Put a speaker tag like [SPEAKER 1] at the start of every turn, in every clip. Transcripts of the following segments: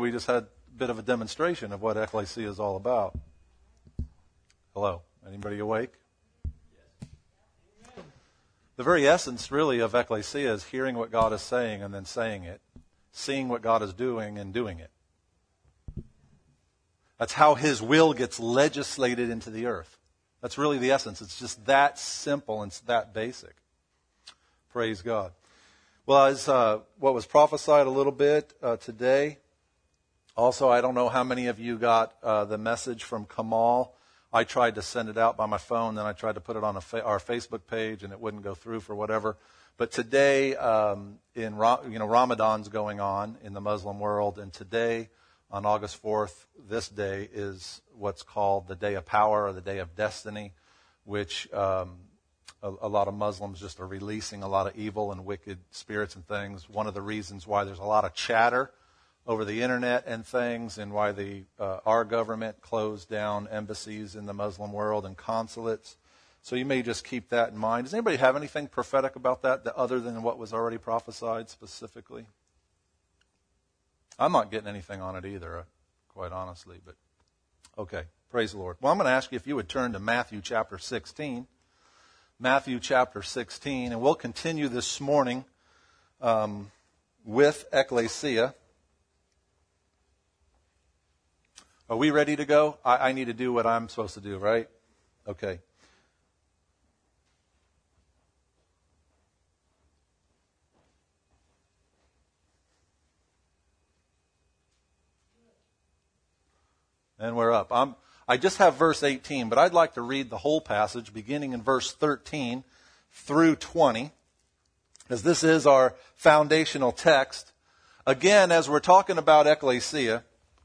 [SPEAKER 1] we just had a bit of a demonstration of what ecclesia is all about. Hello, anybody awake? The very essence, really, of ecclesia is hearing what God is saying and then saying it, seeing what God is doing and doing it. That's how His will gets legislated into the earth. That's really the essence. It's just that simple and it's that basic. Praise God. Well, as what was prophesied a little bit today, also, I don't know how many of you got the message from Kamal. I tried to send it out by my phone, then I tried to put it on our Facebook page, and it wouldn't go through for whatever. But today, Ramadan's going on in the Muslim world, and today, on August 4th, this day is what's called the Day of Power or the Day of Destiny, which a lot of Muslims just are releasing a lot of evil and wicked spirits and things. One of the reasons why there's a lot of chatter over the internet and things, and why our government closed down embassies in the Muslim world and consulates. So you may just keep that in mind. Does anybody have anything prophetic about that other than what was already prophesied specifically? I'm not getting anything on it either, quite honestly. But okay, praise the Lord. Well, I'm going to ask you if you would turn to Matthew chapter 16. Matthew chapter 16, and we'll continue this morning with ecclesia. Are we ready to go? I need to do what I'm supposed to do, right? Okay. And we're up. I just have verse 18, but I'd like to read the whole passage beginning in verse 13 through 20, as this is our foundational text. Again, as we're talking about ecclesia,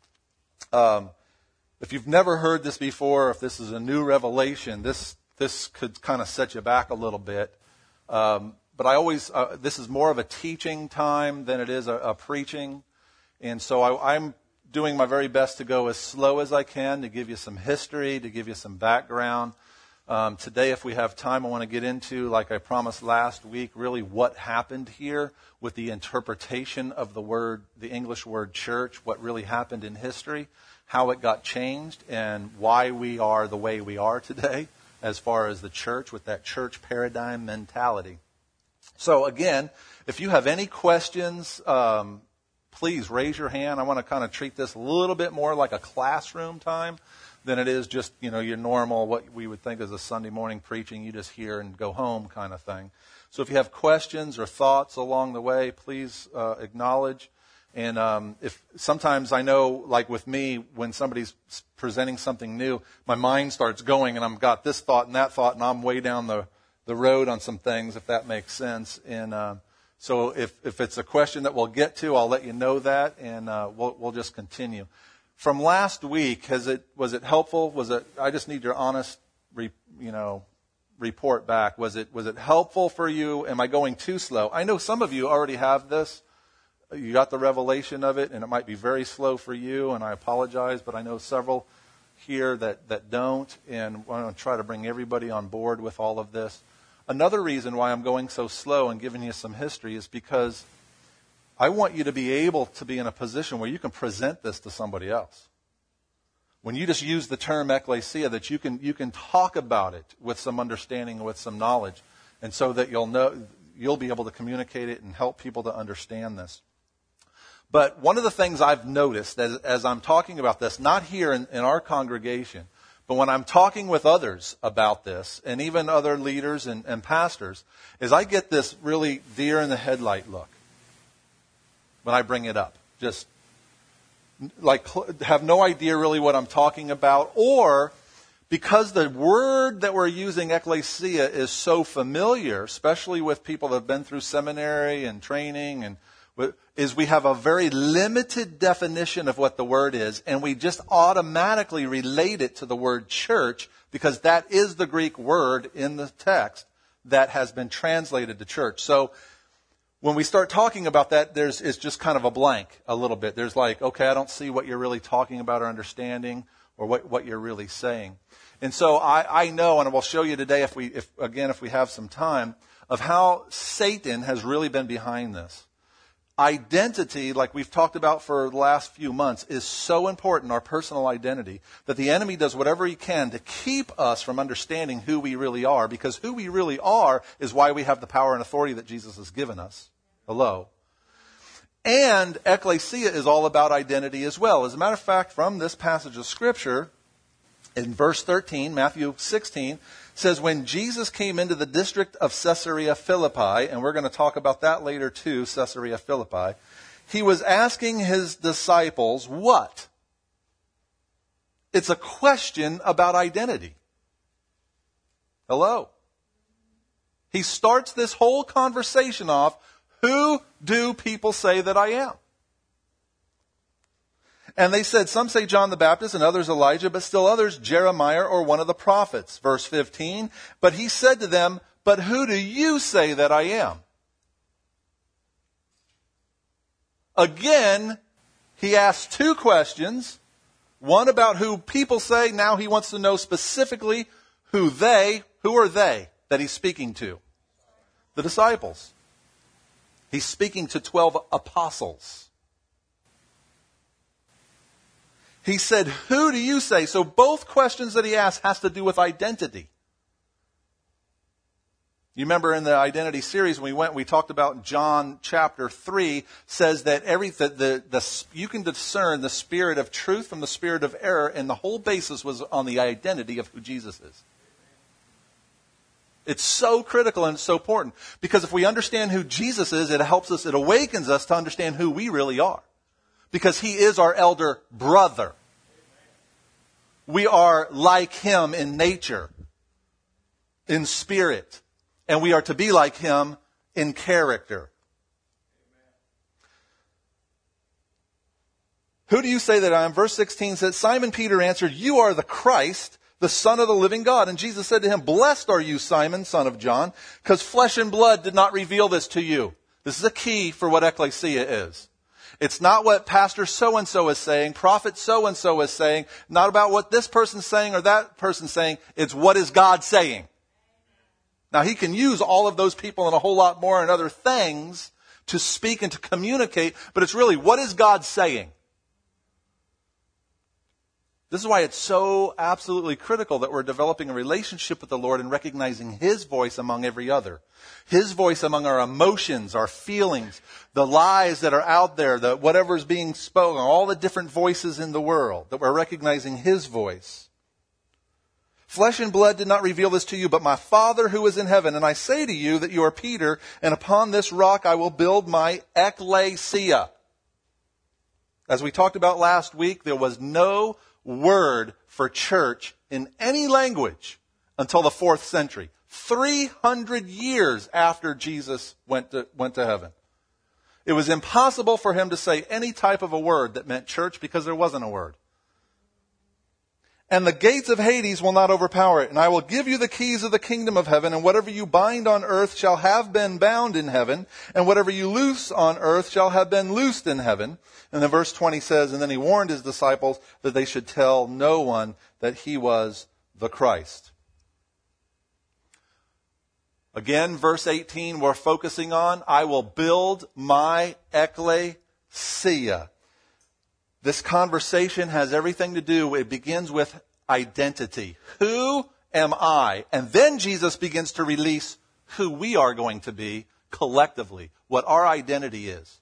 [SPEAKER 1] if you've never heard this before, if this is a new revelation, this could kind of set you back a little bit. But this is more of a teaching time than it is a preaching. And so I'm doing my very best to go as slow as I can to give you some history, to give you some background. Today, if we have time, I want to get into, like I promised last week, really what happened here with the interpretation of the English word church, what really happened in history, how it got changed, and why we are the way we are today as far as the church with that church paradigm mentality. So again, if you have any questions, please raise your hand. I want to kind of treat this a little bit more like a classroom time than it is just, your normal, what we would think is a Sunday morning preaching, you just hear and go home kind of thing. So if you have questions or thoughts along the way, please acknowledge. And if sometimes I know, like with me, when somebody's presenting something new, my mind starts going and I've got this thought and that thought, and I'm way down the road on some things, if that makes sense. And so if it's a question that we'll get to, I'll let you know that, and we'll just continue. From last week, was it helpful? I just need your honest, report back. Was it helpful for you? Am I going too slow? I know some of you already have this. You got the revelation of it, and it might be very slow for you, and I apologize, but I know several here that don't, and I want to try to bring everybody on board with all of this. Another reason why I'm going so slow and giving you some history is because I want you to be able to be in a position where you can present this to somebody else. When you just use the term ecclesia, that you can talk about it with some understanding, with some knowledge, and so that you'll be able to communicate it and help people to understand this. But one of the things I've noticed as I'm talking about this, not here in our congregation, but when I'm talking with others about this, and even other leaders and pastors, is I get this really deer in the headlight look when I bring it up. Just like have no idea really what I'm talking about, or because the word that we're using, ecclesia, is so familiar, especially with people that have been through seminary and training, and is we have a very limited definition of what the word is, and we just automatically relate it to the word church, because that is the Greek word in the text that has been translated to church. So when we start talking about that, it's just kind of a blank a little bit. There's like, okay, I don't see what you're really talking about or understanding, or what you're really saying. And so I know, and we'll show you today, if we have some time, of how Satan has really been behind this. identity, like we've talked about for the last few months, is so important, our personal identity, that the enemy does whatever he can to keep us from understanding who we really are, because who we really are is why we have the power and authority that Jesus has given us. Hello. And ecclesia is all about identity as well. As a matter of fact, from this passage of Scripture, in verse 13, Matthew 16, says, when Jesus came into the district of Caesarea Philippi, and we're going to talk about that later too, Caesarea Philippi, he was asking his disciples what? It's a question about identity. Hello. He starts this whole conversation off, who do people say that I am? And they said, some say John the Baptist and others Elijah, but still others Jeremiah or one of the prophets. Verse 15, but he said to them, but who do you say that I am? Again, he asked two questions. One about who people say. Now he wants to know specifically who are they that he's speaking to? The disciples. He's speaking to 12 apostles. He said, who do you say? So both questions that he asked has to do with identity. You remember in the identity series when we talked about John chapter 3 says that you can discern the spirit of truth from the spirit of error, and the whole basis was on the identity of who Jesus is. It's so critical and so important, because if we understand who Jesus is, it awakens us to understand who we really are. Because he is our elder brother. We are like him in nature, in spirit, and we are to be like him in character. Who do you say that I am? Verse 16 says, Simon Peter answered, you are the Christ, the Son of the living God. And Jesus said to him, blessed are you, Simon, son of John, because flesh and blood did not reveal this to you. This is a key for what ecclesia is. It's not what pastor so-and-so is saying, prophet so-and-so is saying, not about what this person's saying or that person's saying. It's what is God saying. Now, he can use all of those people and a whole lot more and other things to speak and to communicate, but it's really, what is God saying? This is why it's so absolutely critical that we're developing a relationship with the Lord and recognizing his voice among every other. His voice among our emotions, our feelings, the lies that are out there, whatever is being spoken, all the different voices in the world, that we're recognizing his voice. Flesh and blood did not reveal this to you, but my Father who is in heaven. And I say to you that you are Peter, and upon this rock I will build my ecclesia. As we talked about last week, there was no word for church in any language until the 4th century, 300 years after Jesus went to heaven. It was impossible for him to say any type of a word that meant church because there wasn't a word. And the gates of Hades will not overpower it. And I will give you the keys of the kingdom of heaven, and whatever you bind on earth shall have been bound in heaven, and whatever you loose on earth shall have been loosed in heaven. And then verse 20 says, and then he warned his disciples that they should tell no one that he was the Christ. Again, verse 18, we're focusing on, I will build my ecclesia. This conversation has everything to do, it begins with identity. Who am I? And then Jesus begins to release who we are going to be collectively, what our identity is.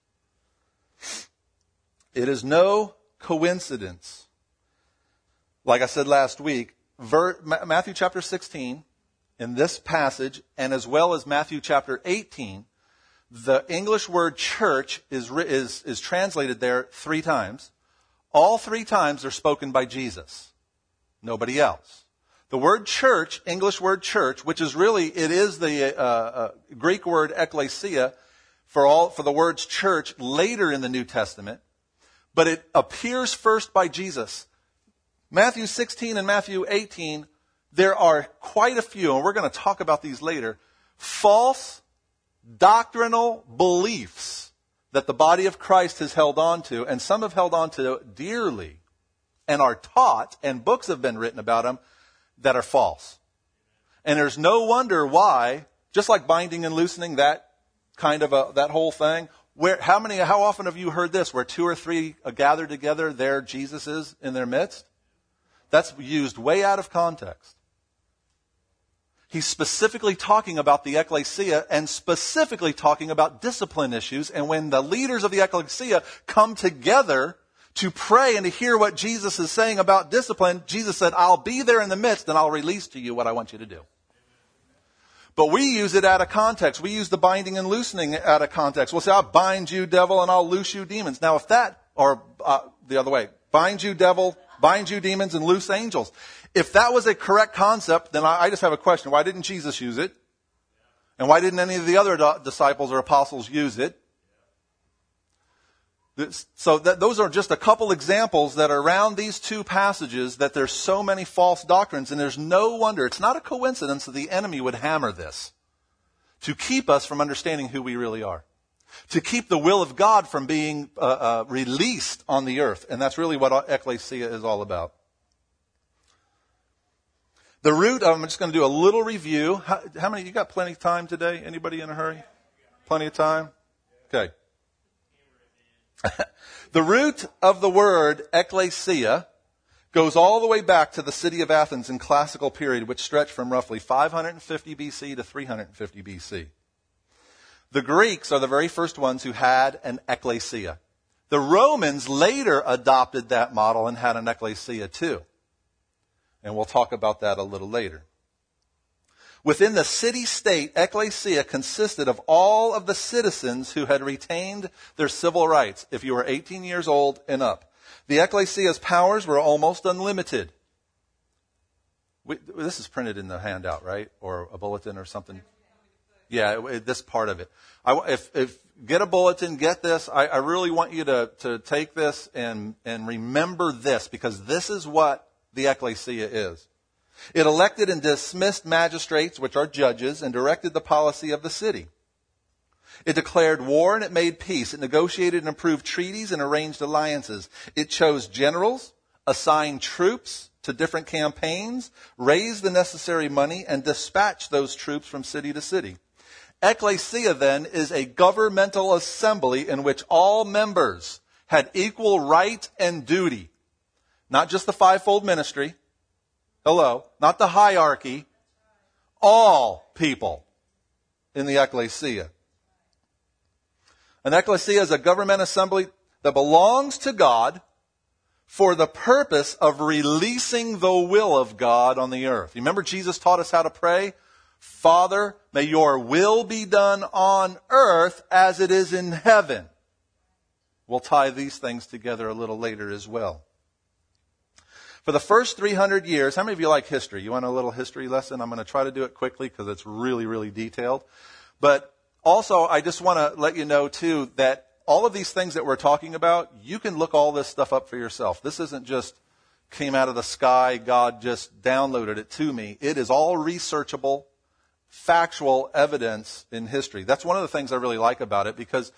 [SPEAKER 1] It is no coincidence. Like I said last week, Matthew chapter 16, in this passage, and as well as Matthew chapter 18, the English word church is translated there 3 times. All 3 times they're spoken by Jesus. Nobody else. The word church, English word church, which is really, it is the Greek word ekklesia for the words church later in the New Testament, but it appears first by Jesus. Matthew 16 and Matthew 18, there are quite a few, and we're going to talk about these later, false doctrinal beliefs that the body of Christ has held on to, and some have held on to dearly, and are taught, and books have been written about them, that are false. And there's no wonder why, just like binding and loosening, that kind of that whole thing, How often have you heard this? Where 2 or 3 are gathered together, there Jesus is in their midst? That's used way out of context. He's specifically talking about the ecclesia and specifically talking about discipline issues. And when the leaders of the ecclesia come together to pray and to hear what Jesus is saying about discipline, Jesus said, I'll be there in the midst and I'll release to you what I want you to do. But we use it out of context. We use the binding and loosening out of context. We'll say, I'll bind you, devil, and I'll loose you, demons. Now, if that, or the other way, bind you, devil, bind you, demons, and loose angels. If that was a correct concept, then I just have a question. Why didn't Jesus use it? And why didn't any of the other disciples or apostles use it? So those are just a couple examples that are around these 2 passages that there's so many false doctrines, and there's no wonder. It's not a coincidence that the enemy would hammer this to keep us from understanding who we really are, to keep the will of God from being released on the earth. And that's really what ecclesia is all about. The root, I'm just going to do a little review. How many, you got plenty of time today? Anybody in a hurry? Plenty of time? Okay. The root of the word ecclesia goes all the way back to the city of Athens in classical period, which stretched from roughly 550 BC to 350 BC. The Greeks are the very first ones who had an ecclesia. The Romans later adopted that model and had an ecclesia too. And we'll talk about that a little later. Within the city-state, ecclesia consisted of all of the citizens who had retained their civil rights, if you were 18 years old and up. The ecclesia's powers were almost unlimited. This is printed in the handout, right? Or a bulletin or something. Yeah, this part of it. If get a bulletin, get this. I really want you to take this and remember this, because this is what the ecclesia is. It elected and dismissed magistrates, which are judges, and directed the policy of the city. It declared war and it made peace. It negotiated and approved treaties and arranged alliances. It chose generals, assigned troops to different campaigns, raised the necessary money, and dispatched those troops from city to city. Ecclesia, then, is a governmental assembly in which all members had equal right and duty. Not just the fivefold ministry. Hello. Not the hierarchy. All people in the ecclesia. An ecclesia is a government assembly that belongs to God for the purpose of releasing the will of God on the earth. You remember Jesus taught us how to pray? Father, may your will be done on earth as it is in heaven. We'll tie these things together a little later as well. For the first 300 years, how many of you like history? You want a little history lesson? I'm going to try to do it quickly because it's really, really detailed. But also, I just want to let you know, too, that all of these things that we're talking about, you can look all this stuff up for yourself. This isn't just came out of the sky, God just downloaded it to me. It is all researchable, factual evidence in history. That's one of the things I really like about it, because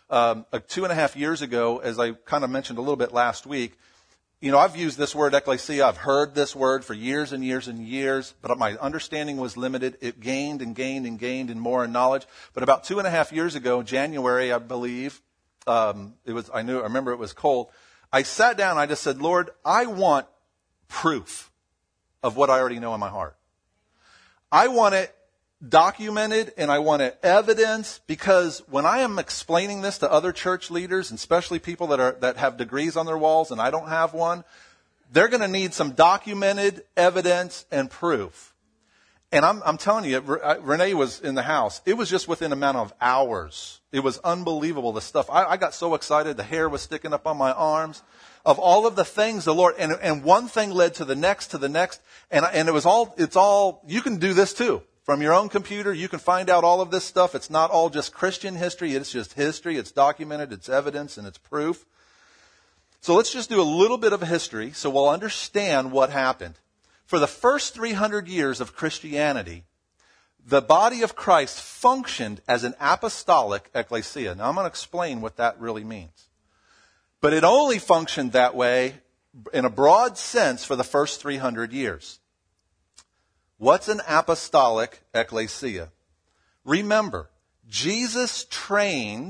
[SPEAKER 1] 2.5 years ago, as I kind of mentioned a little bit last week, you know, I've used this word ecclesia. I've heard this word for years and years and years, but my understanding was limited. It gained and gained and gained and more in knowledge. But about 2.5 years ago, January, I believe, I remember it was cold. I sat down and I just said, Lord, I want proof of what I already know in my heart. I want it documented and I want it evidence, because when I am explaining this to other church leaders, and especially people that have degrees on their walls and I don't have one, they're going to need some documented evidence and proof. And I'm telling you, Renee was in the house. It was just within a matter of hours. It was unbelievable, the stuff. I got so excited. The hair was sticking up on my arms of all of the things the Lord, and one thing led to the next, and it's all, you can do this too. From your own computer, you can find out all of this stuff. It's not all just Christian history. It's just history. It's documented. It's evidence, and it's proof. So let's just do a little bit of history so we'll understand what happened. For the first 300 years of Christianity, the body of Christ functioned as an apostolic ecclesia. Now, I'm going to explain what that really means. But it only functioned that way in a broad sense for the first 300 years. What's an apostolic ecclesia? Remember, Jesus trained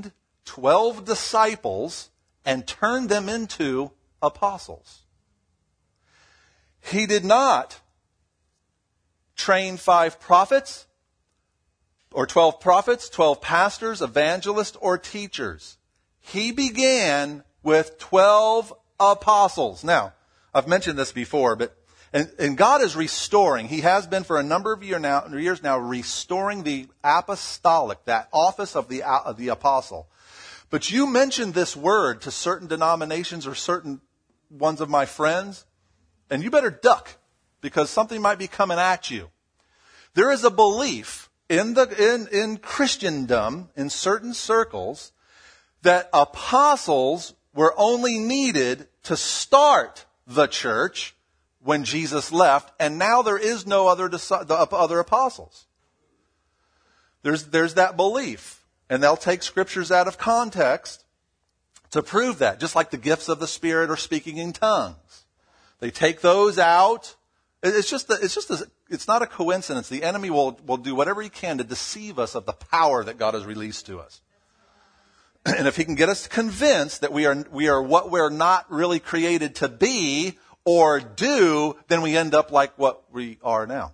[SPEAKER 1] 12 disciples and turned them into apostles. He did not train 5 prophets or 12 prophets, 12 pastors, evangelists, or teachers. He began with 12 apostles. Now, I've mentioned this before, but and God is restoring. He has been for a number of years now restoring the apostolic, that office of the apostle. But you mentioned this word to certain denominations or certain ones of my friends, and you better duck because something might be coming at you. There is a belief in Christendom, in certain circles, that apostles were only needed to start the church when Jesus left, and now there is no other apostles. There's that belief, and they'll take scriptures out of context to prove that, just like the gifts of the Spirit or speaking in tongues. They take those out. It's not a coincidence. The enemy will do whatever he can to deceive us of the power that God has released to us. And if he can get us convinced that we are what we're not really created to be or do, then we end up like what we are now.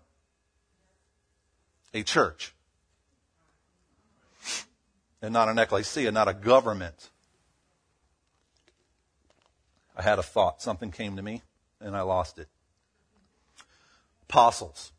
[SPEAKER 1] A church. And not an ecclesia, not a government. I had a thought. Something came to me, and I lost it. Apostles.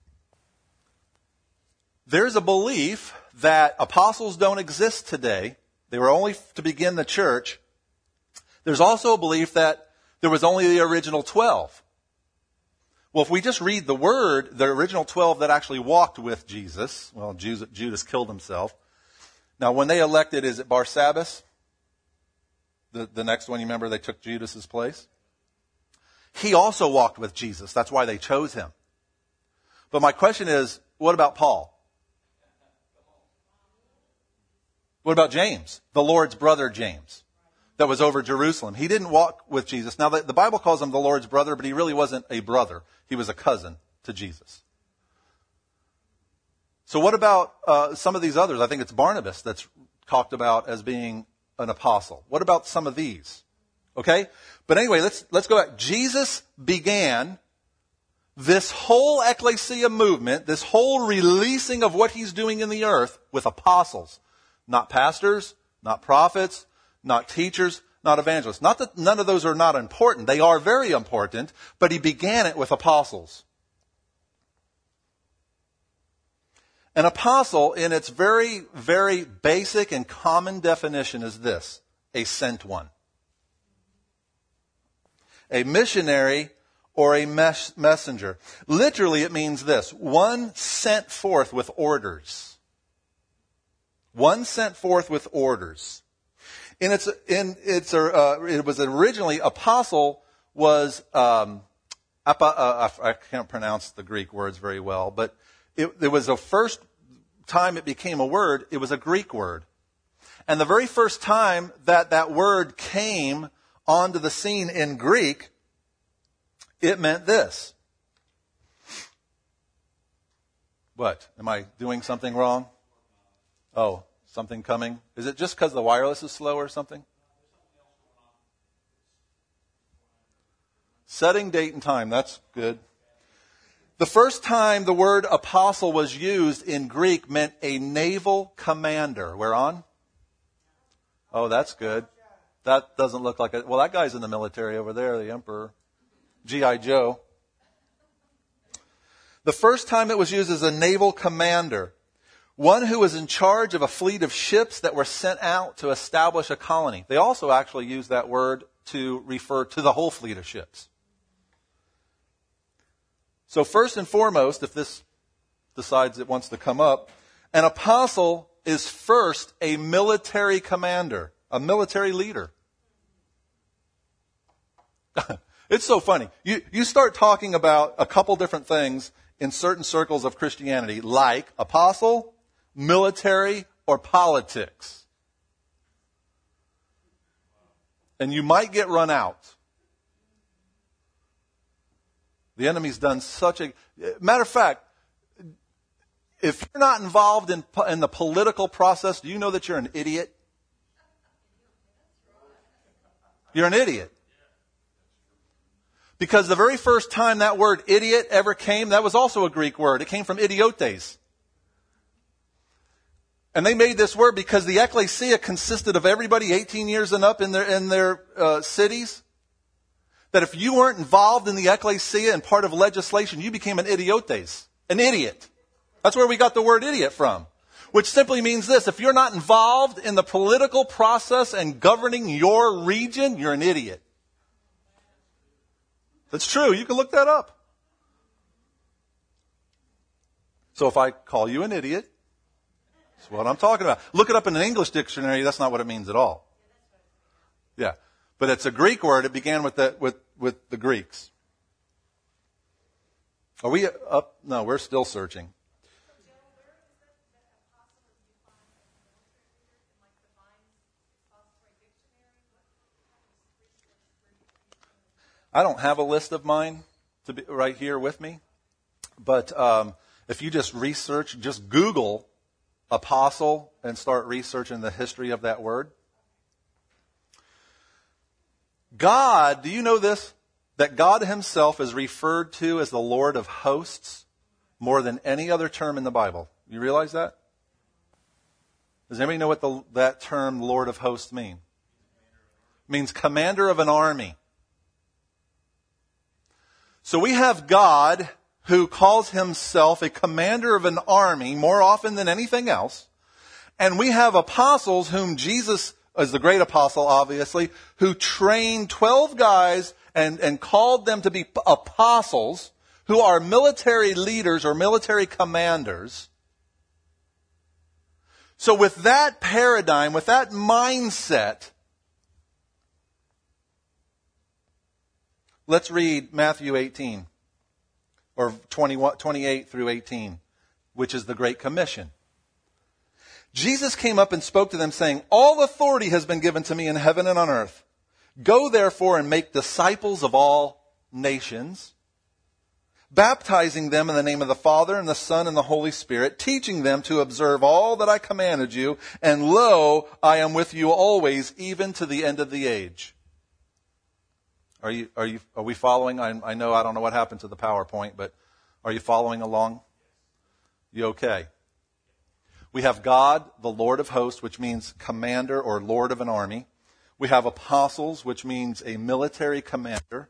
[SPEAKER 1] There's a belief that apostles don't exist today. They were only to begin the church. There's also a belief that there was only the original 12. Well, if we just read the word, the original 12 that actually walked with Jesus, well, Judas killed himself. Now, when they elected, is it Barsabbas? The next one, you remember, they took Judas's place? He also walked with Jesus. That's why they chose him. But my question is, what about Paul? What about James, the Lord's brother James, that was over Jerusalem? He didn't walk with Jesus. Now, the Bible calls him the Lord's brother, but he really wasn't a brother. He was a cousin to Jesus. So what about some of these others? I think it's Barnabas that's talked about as being an apostle. What about some of these? Okay? But anyway, let's go back. Jesus began this whole ecclesia movement, this whole releasing of what he's doing in the earth with apostles. Not pastors, not prophets, not teachers, not evangelists. Not that none of those are not important. They are very important, but he began it with apostles. An apostle, in its very, very basic and common definition, is this: a sent one. A missionary or a messenger. Literally, it means this: one sent forth with orders. One sent forth with orders. It was originally, apostle was, I can't pronounce the Greek words very well, but it was the first time it became a word, it was a Greek word. And the very first time that word came onto the scene in Greek, it meant this. What? Am I doing something wrong? Oh, something coming? Is it just because the wireless is slow or something? Setting date and time. That's good. The first time the word apostle was used in Greek meant a naval commander. We're on? Oh, that's good. That doesn't look like it. Well, that guy's in the military over there, the emperor. G.I. Joe. The first time it was used as a naval commander. One who was in charge of a fleet of ships that were sent out to establish a colony. They also actually use that word to refer to the whole fleet of ships. So first and foremost, if this decides it wants to come up, an apostle is first a military commander, a military leader. It's so funny. You start talking about a couple different things in certain circles of Christianity, like apostle, military, or politics. And you might get run out. The enemy's done such a... Matter of fact, if you're not involved in the political process, do you know that you're an idiot? You're an idiot. Because the very first time that word idiot ever came, that was also a Greek word. It came from idiotes. And they made this word because the ecclesia consisted of everybody 18 years and up in their cities. That if you weren't involved in the ecclesia and part of legislation, you became an idiotes, an idiot. That's where we got the word idiot from. Which simply means this: if you're not involved in the political process and governing your region, you're an idiot. That's true. You can look that up. So if I call you an idiot, that's what I'm talking about. Look it up in an English dictionary. That's not what it means at all. Yeah. But it's a Greek word. It began with the Greeks. Are we up? No, we're still searching. I don't have a list of mine to be right here with me. But if you just research, just Google apostle and start researching the history of that word. God, do you know this? That God himself is referred to as the Lord of hosts more than any other term in the Bible. You realize that? Does anybody know what that term Lord of hosts mean? It means commander of an army. So we have God who calls himself a commander of an army more often than anything else. And we have apostles whom Jesus, as the great apostle obviously, who trained 12 guys and called them to be apostles who are military leaders or military commanders. So with that paradigm, with that mindset, let's read Matthew 18, or 28 through 18, which is the Great Commission. Jesus came up and spoke to them, saying, "All authority has been given to me in heaven and on earth. Go therefore and make disciples of all nations, baptizing them in the name of the Father and the Son and the Holy Spirit, teaching them to observe all that I commanded you, and lo, I am with you always, even to the end of the age." Are we following? I know, I don't know what happened to the PowerPoint, but are you following along? You okay? We have God, the Lord of hosts, which means commander or lord of an army. We have apostles, which means a military commander.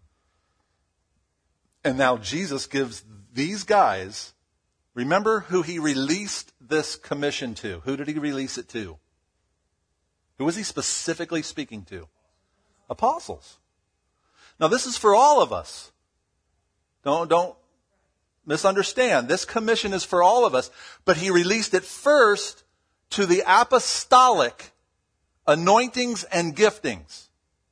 [SPEAKER 1] And now Jesus gives these guys, remember who he released this commission to. Who did he release it to? Who was he specifically speaking to? Apostles. Now, this is for all of us. Don't misunderstand. This commission is for all of us. But he released it first to the apostolic anointings and giftings.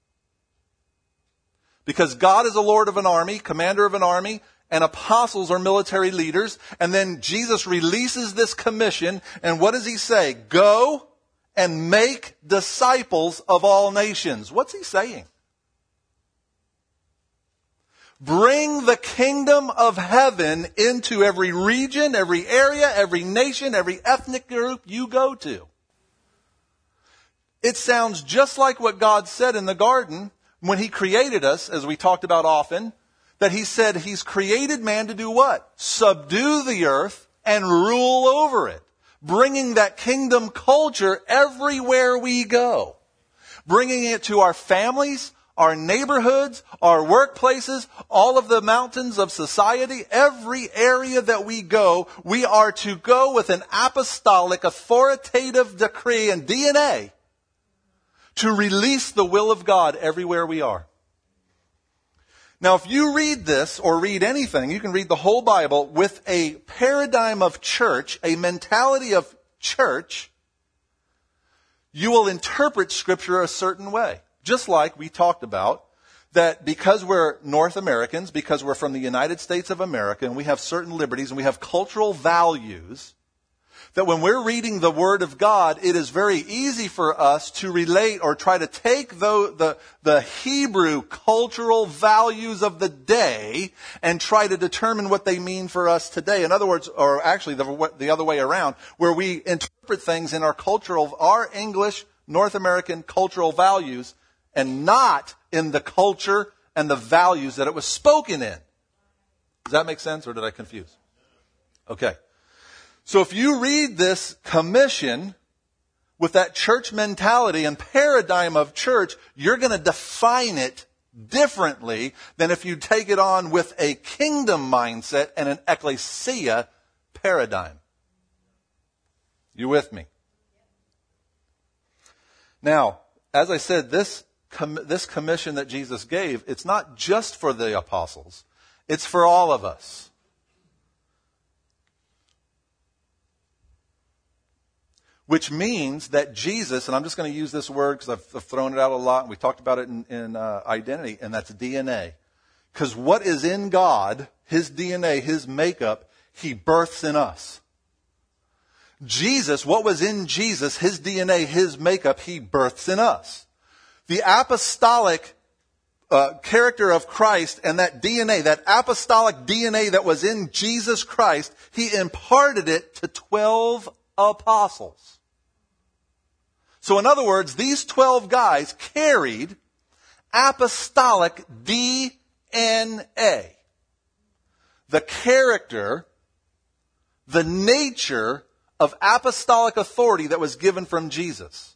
[SPEAKER 1] Because God is a lord of an army, commander of an army, and apostles are military leaders. And then Jesus releases this commission. And what does he say? Go and make disciples of all nations. What's he saying? Bring the kingdom of heaven into every region, every area, every nation, every ethnic group you go to. It sounds just like what God said in the garden when he created us, as we talked about often, that he said he's created man to do what? Subdue the earth and rule over it. Bringing that kingdom culture everywhere we go. Bringing it to our families, our neighborhoods, our workplaces, all of the mountains of society, every area that we go, we are to go with an apostolic, authoritative decree and DNA to release the will of God everywhere we are. Now, if you read this or read anything, you can read the whole Bible with a paradigm of church, a mentality of church, you will interpret Scripture a certain way. Just like we talked about, that because we're North Americans, because we're from the United States of America, and we have certain liberties, and we have cultural values, that when we're reading the Word of God, it is very easy for us to relate or try to take the Hebrew cultural values of the day and try to determine what they mean for us today. In other words, or actually the other way around, where we interpret things in our English, North American cultural values and not in the culture and the values that it was spoken in. Does that make sense, or did I confuse? Okay. So if you read this commission with that church mentality and paradigm of church, you're going to define it differently than if you take it on with a kingdom mindset and an ecclesia paradigm. You with me? Now, as I said, this commission that Jesus gave, it's not just for the apostles. It's for all of us. Which means that Jesus, and I'm just going to use this word because I've thrown it out a lot, and we talked about it in identity, and that's DNA. Because what is in God, His DNA, His makeup, He births in us. Jesus, what was in Jesus, His DNA, His makeup, He births in us. The apostolic character of Christ and that DNA, that apostolic DNA that was in Jesus Christ, He imparted it to 12 apostles. So in other words, these 12 guys carried apostolic DNA. The character, the nature of apostolic authority that was given from Jesus.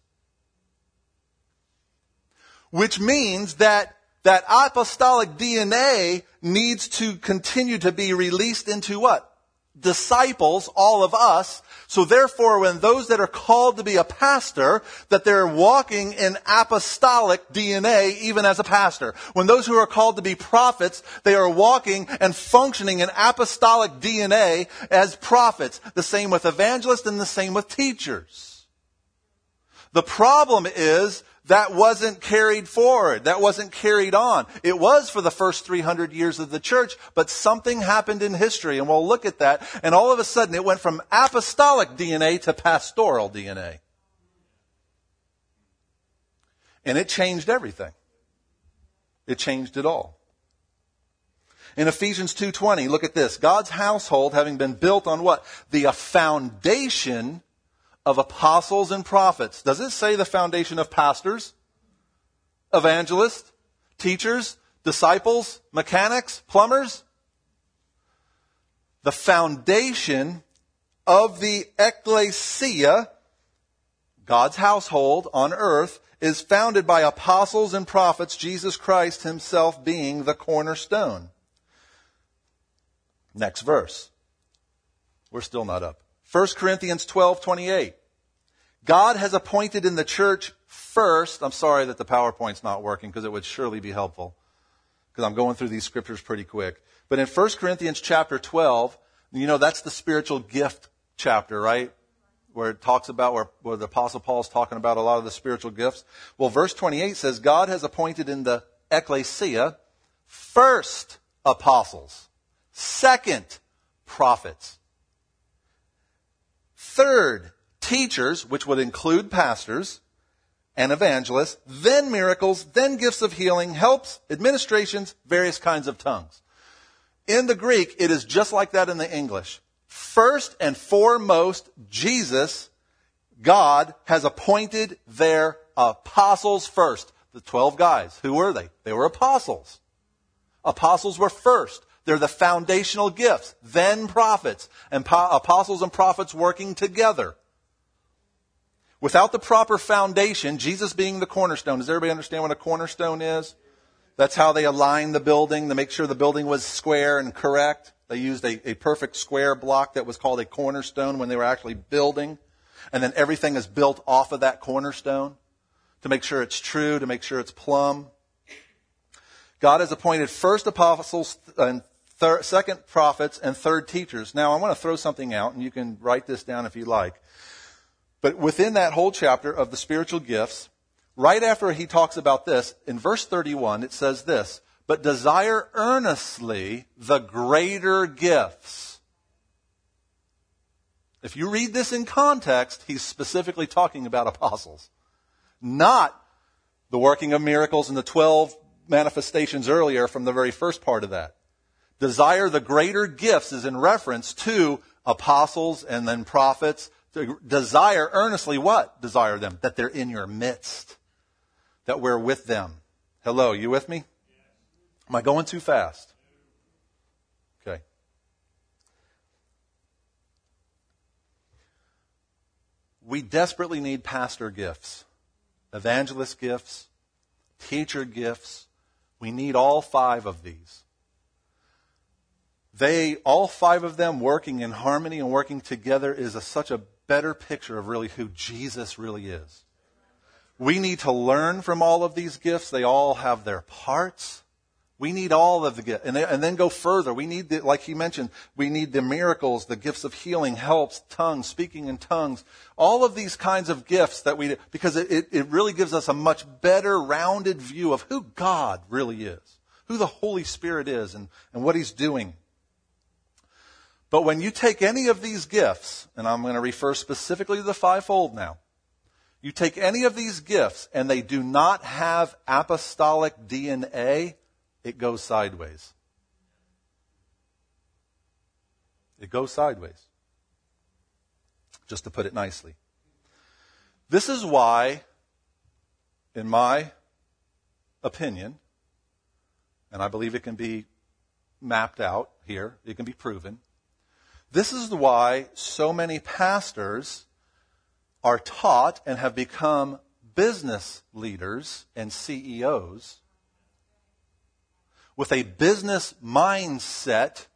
[SPEAKER 1] Which means that apostolic DNA needs to continue to be released into what? Disciples, all of us. So therefore, when those that are called to be a pastor, that they're walking in apostolic DNA even as a pastor. When those who are called to be prophets, they are walking and functioning in apostolic DNA as prophets. The same with evangelists and the same with teachers. The problem is that wasn't carried forward. That wasn't carried on. It was for the first 300 years of the church, but something happened in history, and we'll look at that. And all of a sudden, it went from apostolic DNA to pastoral DNA. And it changed everything. It changed it all. In Ephesians 2:20, look at this. God's household having been built on what? The foundation of apostles and prophets. Does it say the foundation of pastors, evangelists, teachers, disciples, mechanics, plumbers? The foundation of the ecclesia, God's household on earth, is founded by apostles and prophets, Jesus Christ Himself being the cornerstone. Next verse. We're still not up. 1 Corinthians 12:28. God has appointed in the church first. I'm sorry that the PowerPoint's not working because it would surely be helpful because I'm going through these scriptures pretty quick. But in 1 Corinthians chapter 12, you know, that's the spiritual gift chapter, right? Where it talks about, where the Apostle Paul's talking about a lot of the spiritual gifts. Well, verse 28 says, God has appointed in the ecclesia first apostles, second prophets, third, teachers, which would include pastors and evangelists, then miracles, then gifts of healing, helps, administrations, various kinds of tongues. In the Greek, it is just like that in the English. First and foremost, Jesus, God, has appointed their apostles first. The 12 guys, who were they? They were apostles. Apostles were first. They're the foundational gifts. Then prophets. And apostles and prophets working together. Without the proper foundation, Jesus being the cornerstone. Does everybody understand what a cornerstone is? That's how they aligned the building to make sure the building was square and correct. They used a perfect square block that was called a cornerstone when they were actually building. And then everything is built off of that cornerstone to make sure it's true, to make sure it's plumb. God has appointed first apostles and second prophets and third teachers. Now, I want to throw something out, and you can write this down if you like. But within that whole chapter of the spiritual gifts, right after he talks about this, in verse 31, it says this, but desire earnestly the greater gifts. If you read this in context, he's specifically talking about apostles, not the working of miracles and the 12 manifestations earlier from the very first part of that. Desire the greater gifts is in reference to apostles and then prophets. Desire earnestly what? Desire them. That they're in your midst. that we're with them. Hello, you with me? Am I going too fast? Okay. We desperately need pastor gifts, evangelist gifts, teacher gifts. We need all 5 of these. All 5 of them working in harmony and working together is such a better picture of really who Jesus really is. We need to learn from all of these gifts. They all have their parts. We need all of the gifts. And then go further. We need, like he mentioned, we need the miracles, the gifts of healing, helps, tongues, speaking in tongues. All of these kinds of gifts because it really gives us a much better rounded view of who God really is, who the Holy Spirit is, and what he's doing. But when you take any of these gifts, and I'm going to refer specifically to the 5-fold now, you take any of these gifts and they do not have apostolic DNA, it goes sideways. It goes sideways. Just to put it nicely. This is why, in my opinion, and I believe it can be mapped out here, it can be proven, this is why so many pastors are taught and have become business leaders and CEOs with a business mindset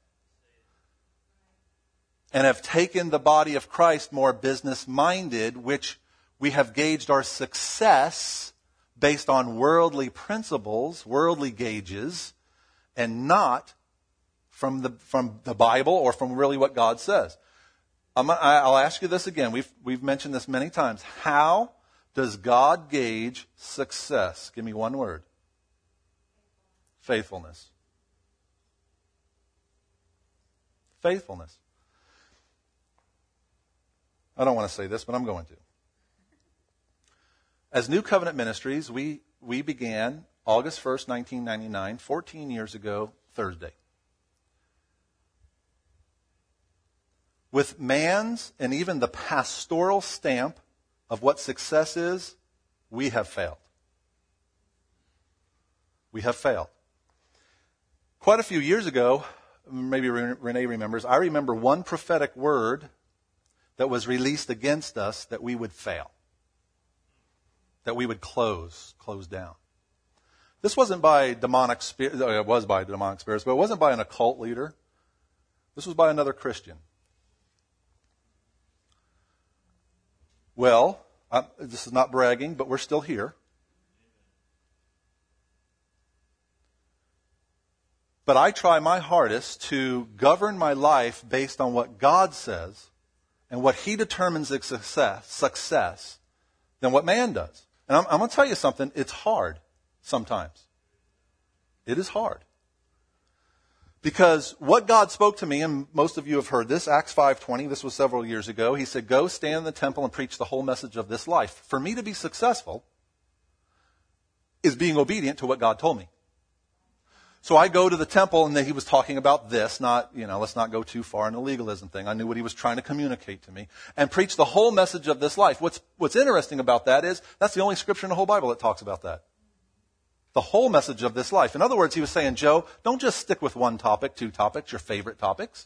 [SPEAKER 1] and have taken the body of Christ more business-minded, which we have gauged our success based on worldly principles, worldly gauges, and not from the Bible or from really what God says. I'll ask you this again. We've mentioned this many times. How does God gauge success? Give me one word. Faithfulness. Faithfulness. I don't want to say this, but I'm going to. As New Covenant Ministries, we began August 1st, 1999, 14 years ago, Thursday. With man's and even the pastoral stamp of what success is, we have failed. We have failed. Quite a few years ago, maybe Renee remembers, I remember one prophetic word that was released against us that we would fail. That we would close down. This wasn't by demonic spirits, it was by demonic spirits, but it wasn't by an occult leader. This was by another Christian. Well, this is not bragging, but we're still here. But I try my hardest to govern my life based on what God says and what he determines as success than what man does. And I'm going to tell you something, it's hard sometimes. It is hard. Because what God spoke to me, and most of you have heard this, Acts 5:20, this was several years ago. He said, go stand in the temple and preach the whole message of this life. For me to be successful is being obedient to what God told me. So I go to the temple, and then he was talking about this, not, let's not go too far in the legalism thing. I knew what he was trying to communicate to me. And preach the whole message of this life. What's interesting about that is, that's the only scripture in the whole Bible that talks about that. The whole message of this life. In other words, he was saying, Joe, don't just stick with one topic, 2 topics, your favorite topics.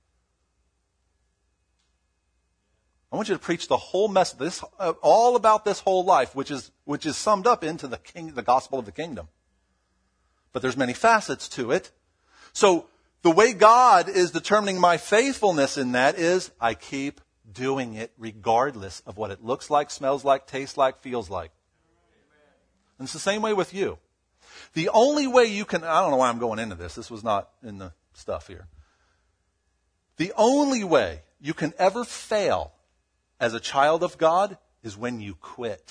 [SPEAKER 1] I want you to preach the whole message, all about this whole life, which is summed up into the gospel of the kingdom. But there's many facets to it. So the way God is determining my faithfulness in that is I keep doing it regardless of what it looks like, smells like, tastes like, feels like. And it's the same way with you. The only way you can, I don't know why I'm going into this. This was not in the stuff here. The only way you can ever fail as a child of God is when you quit.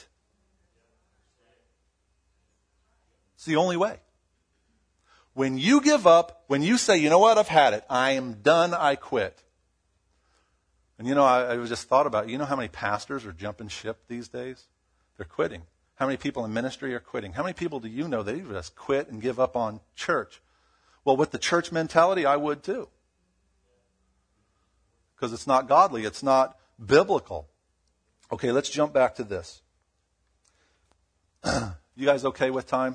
[SPEAKER 1] It's the only way. When you give up, when you say, you know what, I've had it. I am done, I quit. And I just thought about, how many pastors are jumping ship these days? They're quitting. How many people in ministry are quitting? How many people do you know that even just quit and give up on church? Well, with the church mentality, I would too. Because it's not godly. It's not biblical. Okay, let's jump back to this. You guys okay with time?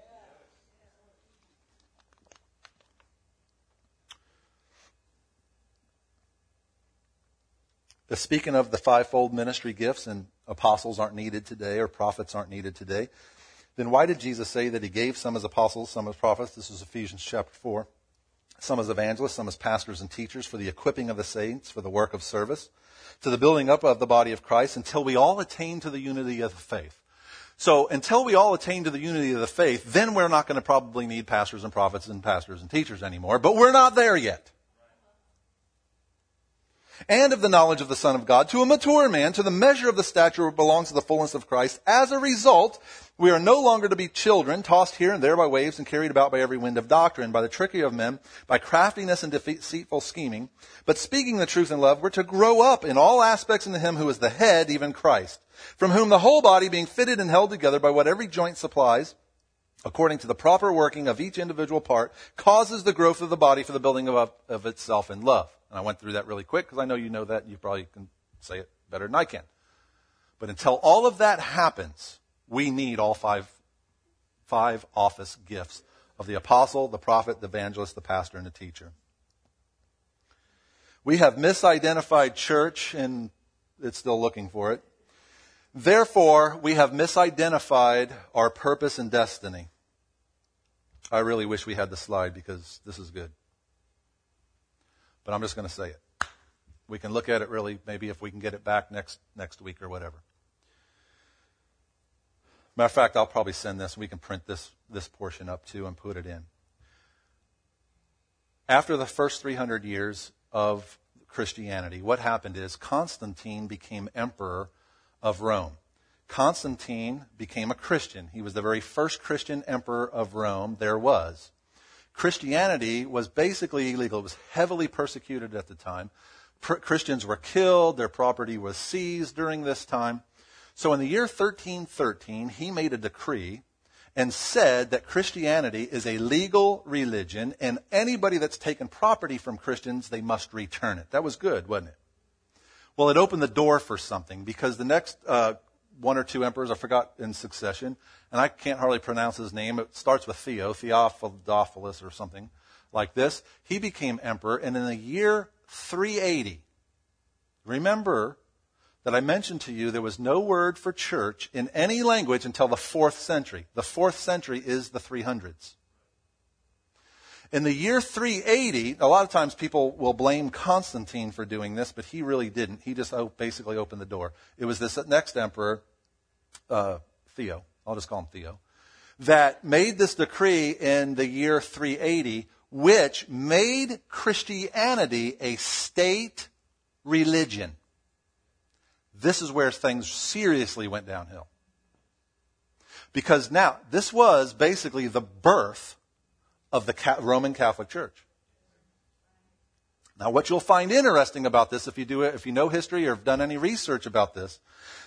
[SPEAKER 1] Speaking of the fivefold ministry gifts, and apostles aren't needed today or prophets aren't needed today, then why did Jesus say that he gave some as apostles, some as prophets? This is Ephesians chapter 4. Some as evangelists, some as pastors and teachers for the equipping of the saints, for the work of service, to the building up of the body of Christ until we all attain to the unity of the faith. So until we all attain to the unity of the faith, then we're not going to probably need pastors and prophets and pastors and teachers anymore, but we're not there yet. And of the knowledge of the Son of God, to a mature man, to the measure of the stature that belongs to the fullness of Christ. As a result, we are no longer to be children, tossed here and there by waves and carried about by every wind of doctrine, by the trickery of men, by craftiness and deceitful scheming. But speaking the truth in love, we're to grow up in all aspects into him who is the head, even Christ, from whom the whole body, being fitted and held together by what every joint supplies, according to the proper working of each individual part, causes the growth of the body for the building of itself in love. And I went through that really quick because I know you know that. You probably can say it better than I can. But until all of that happens, we need all five office gifts of the apostle, the prophet, the evangelist, the pastor, and the teacher. We have misidentified church, and it's still looking for it. Therefore, we have misidentified our purpose and destiny. I really wish we had the slide because this is good. But I'm just going to say it. We can look at it really, maybe if we can get it back next week or whatever. Matter of fact, I'll probably send this. We can print this portion up too and put it in. After the first 300 years of Christianity, what happened is Constantine became emperor of Rome. Constantine became a Christian. He was the very first Christian emperor of Rome there was. Christianity was basically illegal. It was heavily persecuted at the time. Christians were killed. Their property was seized during this time. So in the year 1313, he made a decree and said that Christianity is a legal religion, and anybody that's taken property from Christians, they must return it. That was good, wasn't it? Well, it opened the door for something, because the next one or two emperors, I forgot in succession, and I can't hardly pronounce his name. It starts with Theophilus or something like this. He became emperor, and in the year 380, remember that I mentioned to you there was no word for church in any language until the 4th century. The 4th century is the 300s. In the year 380, a lot of times people will blame Constantine for doing this, but he really didn't. He just basically opened the door. It was this next emperor, Theo, I'll just call him Theo, that made this decree in the year 380, which made Christianity a state religion. This is where things seriously went downhill. Because now, this was basically the birth of the Roman Catholic Church. Now, what you'll find interesting about this, if you know history or have done any research about this,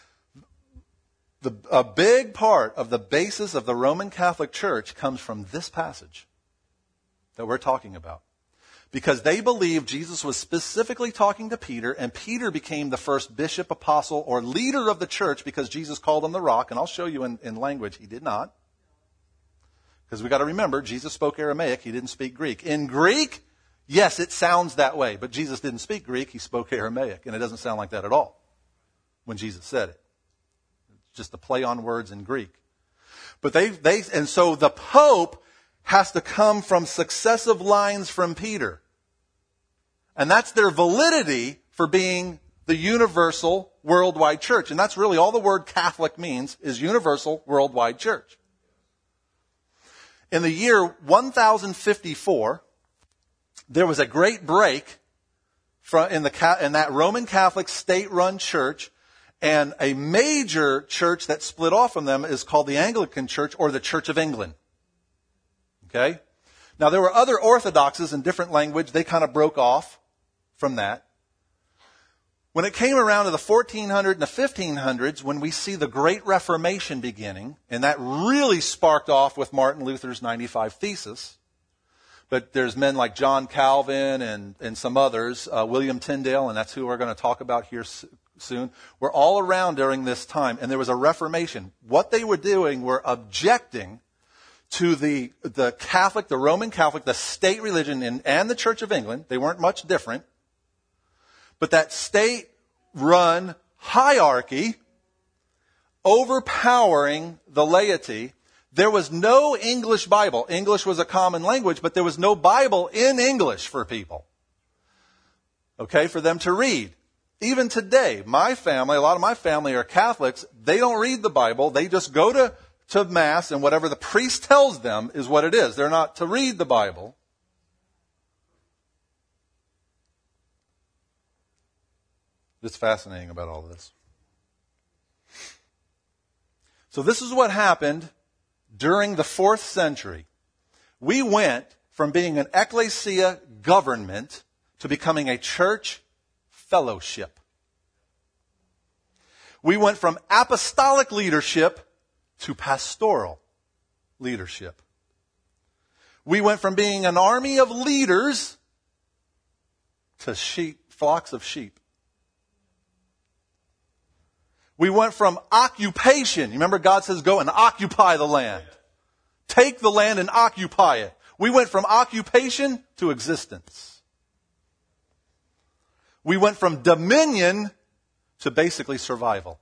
[SPEAKER 1] a big part of the basis of the Roman Catholic Church comes from this passage that we're talking about. Because they believed Jesus was specifically talking to Peter, and Peter became the first bishop, apostle, or leader of the church because Jesus called him the rock. And I'll show you in language he did not. Because we got to remember, Jesus spoke Aramaic, he didn't speak Greek. In Greek, yes, it sounds that way, but Jesus didn't speak Greek, he spoke Aramaic, and it doesn't sound like that at all when Jesus said it. It's just a play on words in Greek. But and so the Pope has to come from successive lines from Peter. And that's their validity for being the universal worldwide church. And that's really all the word Catholic means, is universal worldwide church. In the year 1054, there was a great break in that Roman Catholic state-run church, and a major church that split off from them is called the Anglican Church, or the Church of England. Okay? Now, there were other Orthodoxes in different language. They kind of broke off from that. When it came around to the 1400s and the 1500s, when we see the Great Reformation beginning, and that really sparked off with Martin Luther's 95 Thesis, but there's men like John Calvin and some others, William Tyndale, and that's who we're going to talk about here soon, were all around during this time, and there was a Reformation. What they were doing were objecting to the Catholic, the Roman Catholic, the state religion, and the Church of England. They weren't much different. But that state-run hierarchy overpowering the laity. There was no English Bible. English was a common language, but there was no Bible in English for people. Okay, for them to read. Even today, my family, a lot of my family are Catholics. They don't read the Bible. They just go to Mass, and whatever the priest tells them is what it is. They're not to read the Bible. It's fascinating about all this. So this is what happened during the 4th century. We went from being an ecclesia government to becoming a church fellowship. We went from apostolic leadership to pastoral leadership. We went from being an army of leaders to flocks of sheep. We went from occupation. You remember God says, go and occupy the land. Take the land and occupy it. We went from occupation to existence. We went from dominion to basically survival.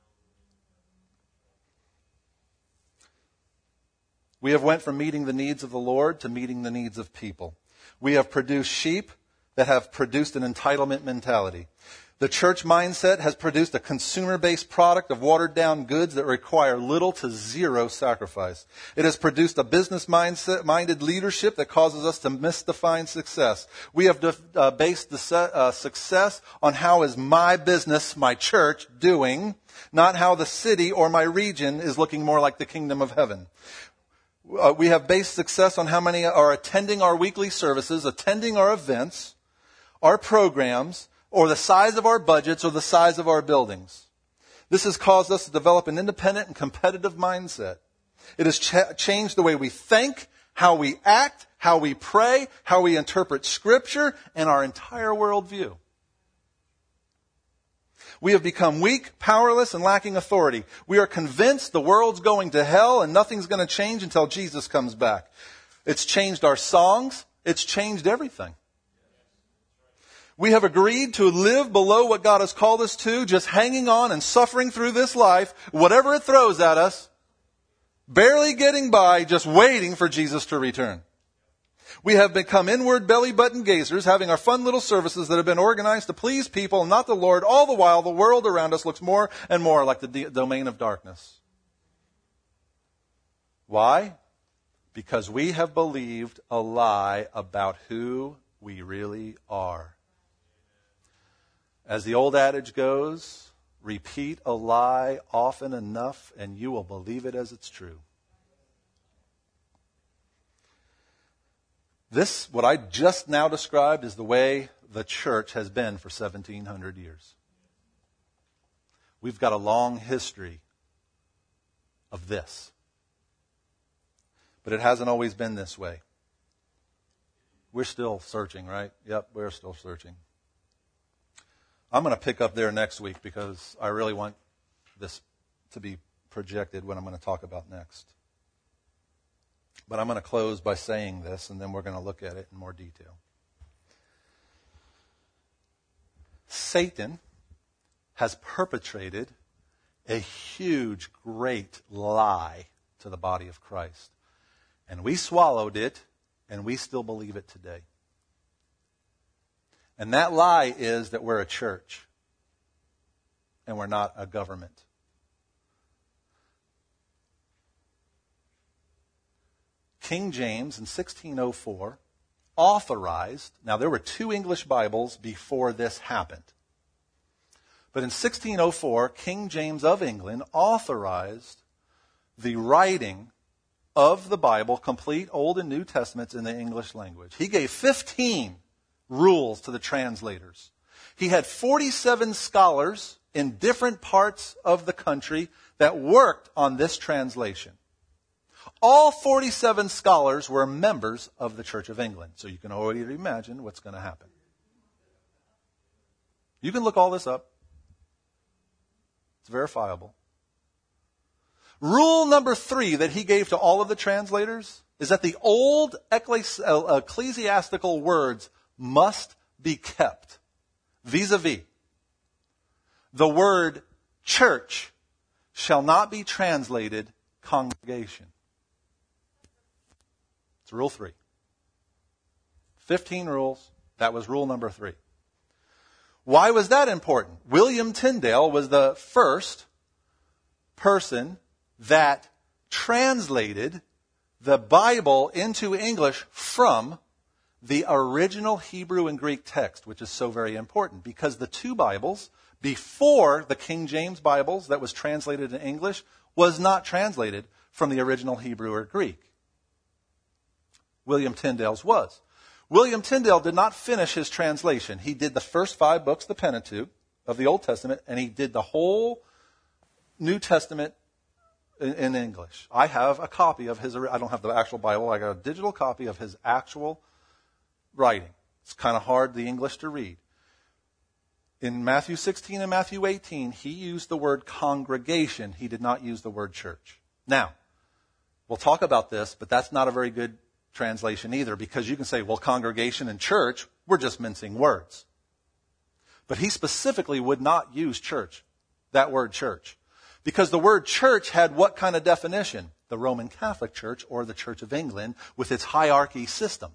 [SPEAKER 1] We have went from meeting the needs of the Lord to meeting the needs of people. We have produced sheep that have produced an entitlement mentality. The church mindset has produced a consumer-based product of watered-down goods that require little to zero sacrifice. It has produced a business-minded leadership that causes us to misdefine success. We have based the success on how is my business, my church, doing, not how the city or my region is looking more like the kingdom of heaven. We have based success on how many are attending our weekly services, attending our events, our programs, or the size of our budgets, or the size of our buildings. This has caused us to develop an independent and competitive mindset. It has changed the way we think, how we act, how we pray, how we interpret Scripture, and our entire worldview. We have become weak, powerless, and lacking authority. We are convinced the world's going to hell and nothing's going to change until Jesus comes back. It's changed our songs. It's changed everything. We have agreed to live below what God has called us to, just hanging on and suffering through this life, whatever it throws at us, barely getting by, just waiting for Jesus to return. We have become inward belly button gazers, having our fun little services that have been organized to please people, not the Lord. All the while, the world around us looks more and more like the domain of darkness. Why? Because we have believed a lie about who we really are. As the old adage goes, repeat a lie often enough and you will believe it as it's true. This, what I just now described, is the way the church has been for 1,700 years. We've got a long history of this. But it hasn't always been this way. We're still searching, right? Yep, we're still searching. I'm going to pick up there next week because I really want this to be projected when I'm going to talk about next. But I'm going to close by saying this, and then we're going to look at it in more detail. Satan has perpetrated a huge, great lie to the body of Christ. And we swallowed it, and we still believe it today. And that lie is that we're a church and we're not a government. King James in 1604 authorized, now there were 2 English Bibles before this happened. But in 1604, King James of England authorized the writing of the Bible, complete Old and New Testaments, in the English language. He gave 15 rules to the translators. He had 47 scholars in different parts of the country that worked on this translation. All 47 scholars were members of the Church of England. So you can already imagine what's going to happen. You can look all this up. It's verifiable. Rule number 3 that he gave to all of the translators is that the old ecclesiastical words must be kept. Vis-a-vis, the word church shall not be translated congregation. It's rule 3. 15 rules. That was rule number 3. Why was that important? William Tyndale was the first person that translated the Bible into English from the original Hebrew and Greek text, which is so very important because the two Bibles before the King James Bibles that was translated in English was not translated from the original Hebrew or Greek. William Tyndale's was. William Tyndale did not finish his translation. He did the first 5 books, the Pentateuch of the Old Testament, and he did the whole New Testament in English. I have a copy of his, I don't have the actual Bible, I got a digital copy of his actual writing. It's kind of hard, the English to read. In Matthew 16 and Matthew 18, he used the word congregation. He did not use the word church. Now, we'll talk about this, but that's not a very good translation either, because you can say, well, congregation and church, we're just mincing words. But he specifically would not use church, that word church. Because the word church had what kind of definition? The Roman Catholic Church or the Church of England with its hierarchy system.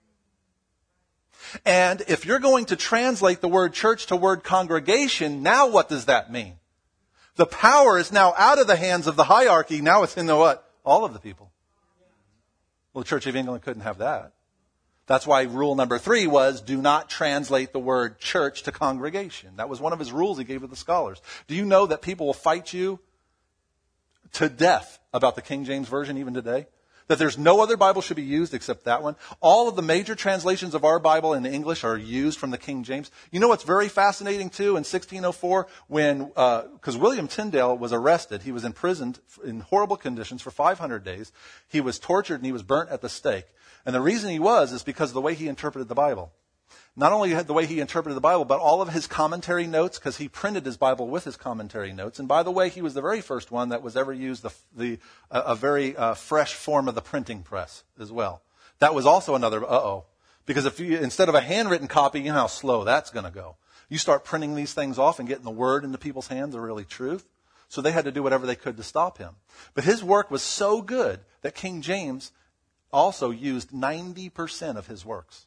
[SPEAKER 1] And if you're going to translate the word church to word congregation, now what does that mean? The power is now out of the hands of the hierarchy. Now it's in the what? All of the people. Well, the Church of England couldn't have that. That's why rule number 3 was do not translate the word church to congregation. That was one of his rules he gave to the scholars. Do you know that people will fight you to death about the King James Version even today? That there's no other Bible should be used except that one. All of the major translations of our Bible in English are used from the King James. You know what's very fascinating too? In 1604, when because William Tyndale was arrested, he was imprisoned in horrible conditions for 500 days. He was tortured and he was burnt at the stake. And the reason he was is because of the way he interpreted the Bible. Not only the way he interpreted the Bible, but all of his commentary notes, because he printed his Bible with his commentary notes. And by the way, he was the very first one that was ever used a very fresh form of the printing press as well. That was also another because if you, instead of a handwritten copy, you know how slow that's going to go. You start printing these things off and getting the word into people's hands are really truth. So they had to do whatever they could to stop him. But his work was so good that King James also used 90% of his works.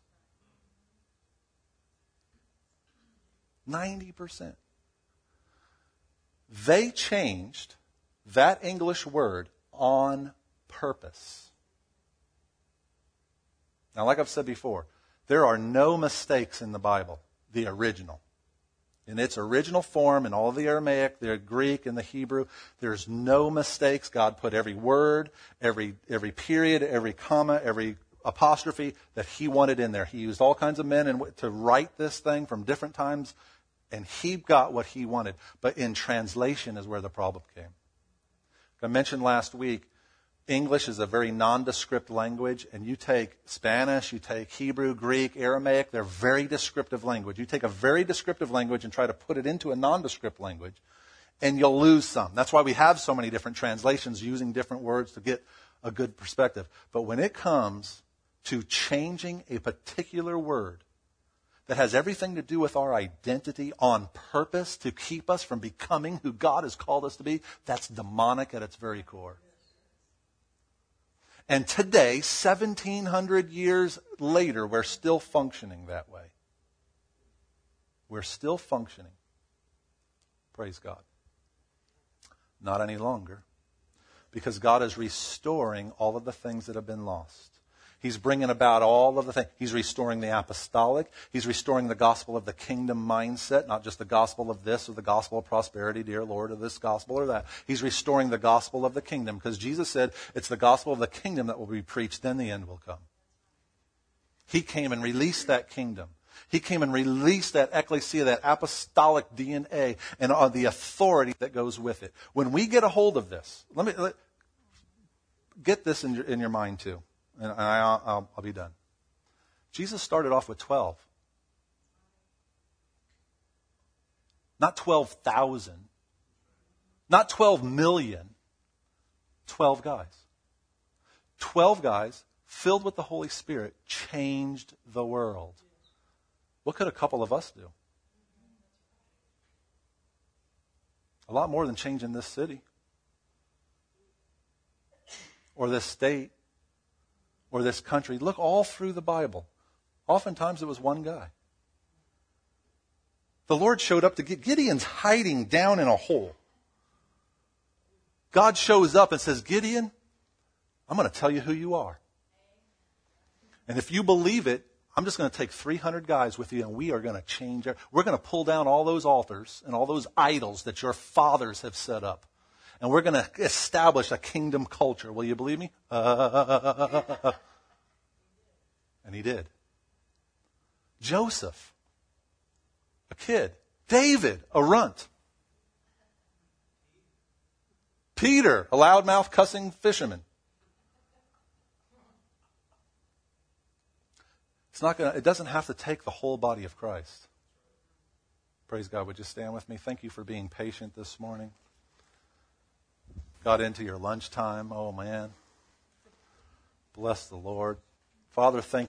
[SPEAKER 1] 90%. They changed that English word on purpose. Now, like I've said before, there are no mistakes in the Bible, the original. In its original form, in all the Aramaic, the Greek, and the Hebrew, there's no mistakes. God put every word, every period, every comma, every apostrophe that he wanted in there. He used all kinds of men to write this thing from different times, and he got what he wanted. But in translation is where the problem came. I mentioned last week, English is a very nondescript language, and you take Spanish, you take Hebrew, Greek, Aramaic, they're very descriptive language. You take a very descriptive language and try to put it into a nondescript language, and you'll lose some. That's why we have so many different translations using different words to get a good perspective. But when it comes to changing a particular word that has everything to do with our identity on purpose to keep us from becoming who God has called us to be, that's demonic at its very core. And today, 1,700 years later, we're still functioning that way. We're still functioning. Praise God. Not any longer. Because God is restoring all of the things that have been lost. He's bringing about all of the things. He's restoring the apostolic. He's restoring the gospel of the kingdom mindset, not just the gospel of this or the gospel of prosperity, dear Lord, or this gospel or that. He's restoring the gospel of the kingdom because Jesus said it's the gospel of the kingdom that will be preached, then the end will come. He came and released that kingdom. He came and released that ecclesia, that apostolic DNA, and the authority that goes with it. When we get a hold of this, get this in your mind too. And I'll be done. Jesus started off with 12. Not 12,000. Not 12 million. 12 guys. 12 guys filled with the Holy Spirit changed the world. What could a couple of us do? A lot more than changing this city, or this state, or this country. Look all through the Bible. Oftentimes it was one guy. The Lord showed up to Gideon's hiding down in a hole. God shows up and says, Gideon, I'm going to tell you who you are. And if you believe it, I'm just going to take 300 guys with you and we are going to change it. We're going to pull down all those altars and all those idols that your fathers have set up. And we're going to establish a kingdom culture. Will you believe me? And he did. Joseph, a kid. David, a runt. Peter, a loudmouth cussing fisherman. It doesn't have to take the whole body of Christ. Praise God. Would you stand with me? Thank you for being patient this morning. Got into your lunchtime. Oh, man. Bless the Lord. Father, thank you.